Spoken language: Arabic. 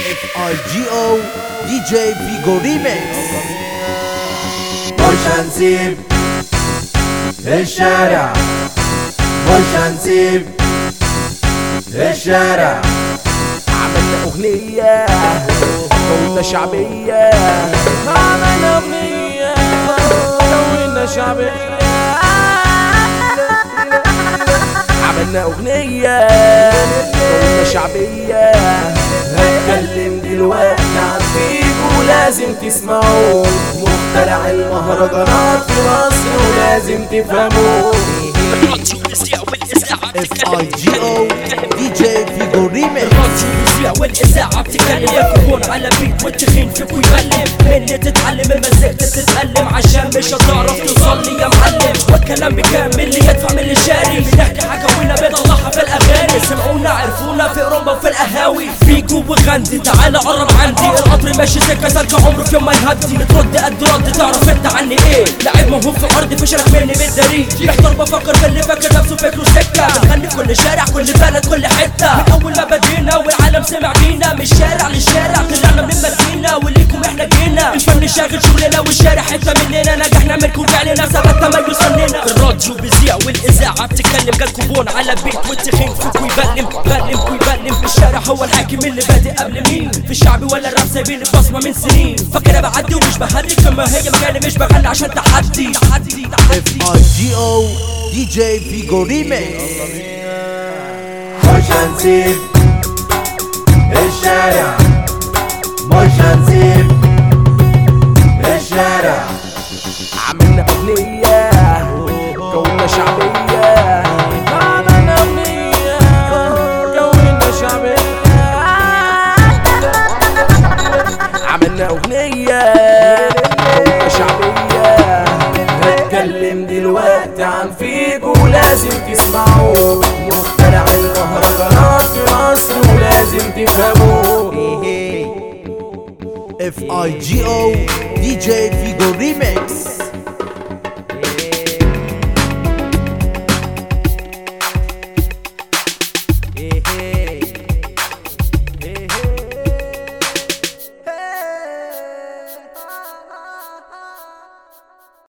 FIGO DJ Figo Remix. مش هنسيب الشارع، مش هنسيب الشارع. عملنا أغنية كوننا شعبية، عملنا أغنية كوننا شعبية، عملنا أغنية كوننا شعبية. هتكلم دلوقتي عن فيجو لازم تسمعوه، مخترع المهرجانات في مصر ولازم تفهموه. FIGO DJ Figo Remix. الراديو بيذيع والإذاعة بتتكلم، يكون على بيت والتخين فيك ويبلم. مني تتعلم المزيكا تتألم، عشان مش هتعرف توصل يا معلم. والكلام بكام من اللي يدفع من اللي شاري، بنحكي حكاوينا بنطلعها في الأغاني. سمعونا عرفونا في أوروبا وفي القهاوي. فيجو وغندي تعالى قرب عندي، القطر ماشي سكة سالك عمره في يوم ما يهدي. بترد قد رد تعرف انت عني ايه، لعيب موهوب في الأرض فشلك مني بالدليل. محتار بفكر في اللي فاكر نفسه فكره سكة، بنغني في كل شارع كل بلد كل حتة. من أول ما بدينا والعالم سمع بينا، من الشارع للشارع طلعنا من المدينة. وليكم احنا جينا الفن شاغل شغلنا، والشارع حتة مننا. نجحنا منكم فعلنا ثبت تميز فننا. الراديو بيذيع والإذاعة بتتكلم، جالكوا بون على بيت والتخين فيك ويبلم. بلم ويبلم في الشارع هو الحاكم اللي بادئ قبل مين. في الشعب ولا الراب سايبين البصمة من سنين. فاكر بعدي ومش بهدي، كما هي مكاني مش بغني عشان تحدي. FIGO DJ Figo Remix. مش هنسيب الشارع، مش هنسيب الشارع. عملنا أغنية كوننا شعبية، عملنا أغنية كوننا شعبية، عملنا أغنية كوننا شعبية. هتكلم دلوقتي عن فيجو لازم تسمعوه، مخترع المهرجانات في مصر ولازم تفهموه. FIGO DJ Figo Remix.